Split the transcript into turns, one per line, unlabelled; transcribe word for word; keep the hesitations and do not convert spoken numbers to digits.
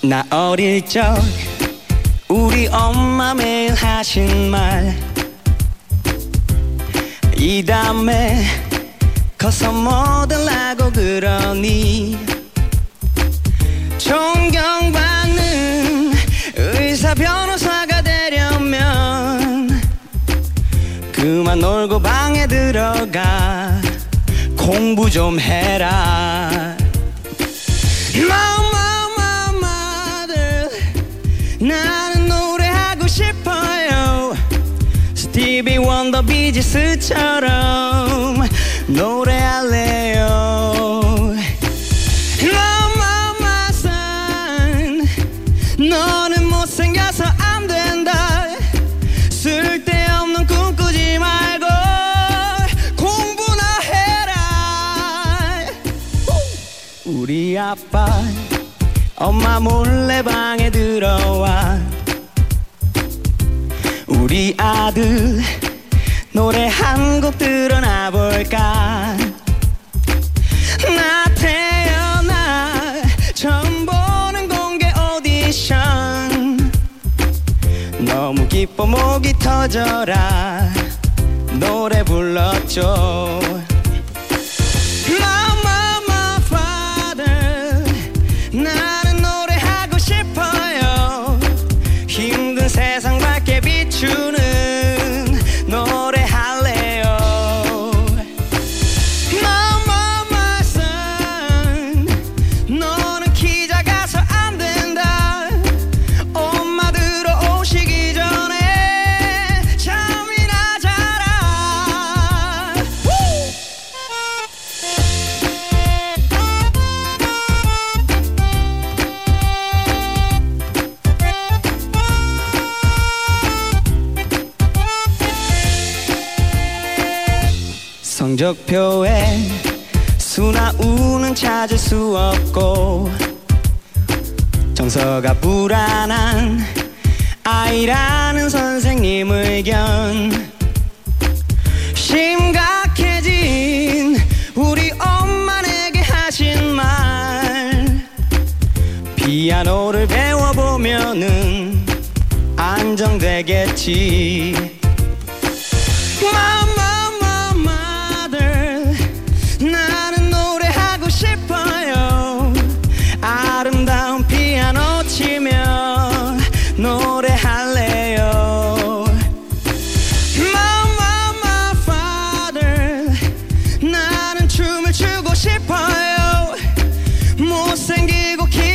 나 어릴 적 우리 엄마 매일 하신 말, 이 다음에 커서 뭐들 하고 그러니 존경받는 의사 변호사가 되려면 그만 놀고 방에 들어가 공부 좀 해라. 마마마마들 나는 노래하고 싶어요. 스티비 원더 비지스처럼 노래할래요. 마마마산 너는 못생겨서 안 된다. 쓸데없는 꿈 꾸지 말고 공부나 해라. 우리 아빠 엄마 몰래 방에 들어와 우리 아들 노래 한 곡 들어나 볼까. 나 태어나 처음 보는 공개 오디션 너무 기뻐 목이 터져라 노래 불렀죠. Mama, my father 나는 노래하고 싶어요. 힘든 세상 밝게 비추는 노래 할래요. Mama, my son 너는 키 작아서 안 된다. 엄마 들어오시기 전에 잠이나 자라. 성적표에 수나 우는 찾을 수 없고 정서가 불안한 아이라는 선생님 의견 심각해진 우리 엄마 내게 하신 말 피아노를 배워보면은 안정되겠지. 나는 노래하고 싶어요. 아름다운 피아노 치며 노래할래요. Mama, my father 나는 춤을 추고 싶어요. 못생기고 키